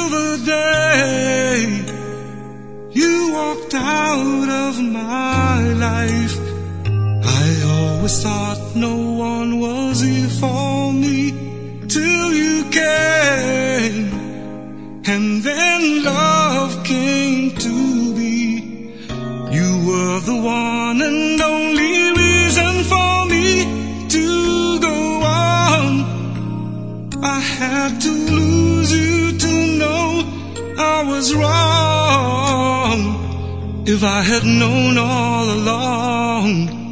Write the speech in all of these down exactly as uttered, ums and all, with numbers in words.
the day you walked out of my life. I always thought no one was here for me till you came, and then love came to be. You were the one and only reason for me to go on. I had to lose you to know I was wrong. If I had known all along,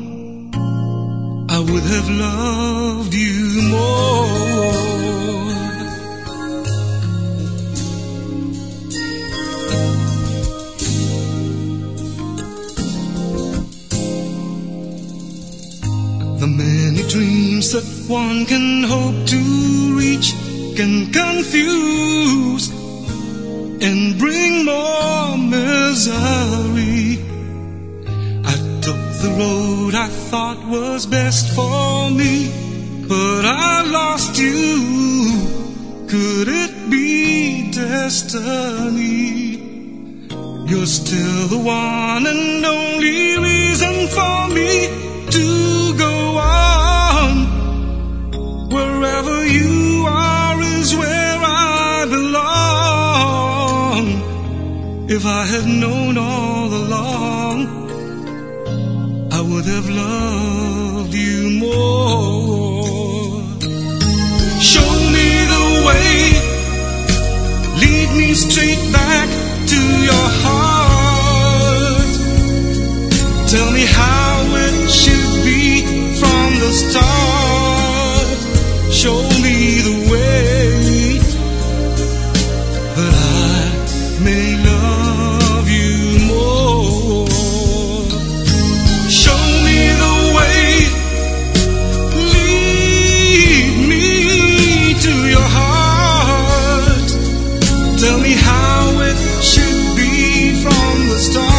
I would have loved you more. The many dreams that one can hope to reach can confuse and bring more misery. I took the road I thought was best for me, but I lost you. Could it be destiny? You're still the one and only reason for me to go on. Wherever you are is where I belong. If I had known all along, I would have loved you more. Show me the way, lead me straight back to your heart. Tell me how it should be from the start. Show me the way that I may love you more. Show me the way, lead me to your heart. Tell me how it should be from the start.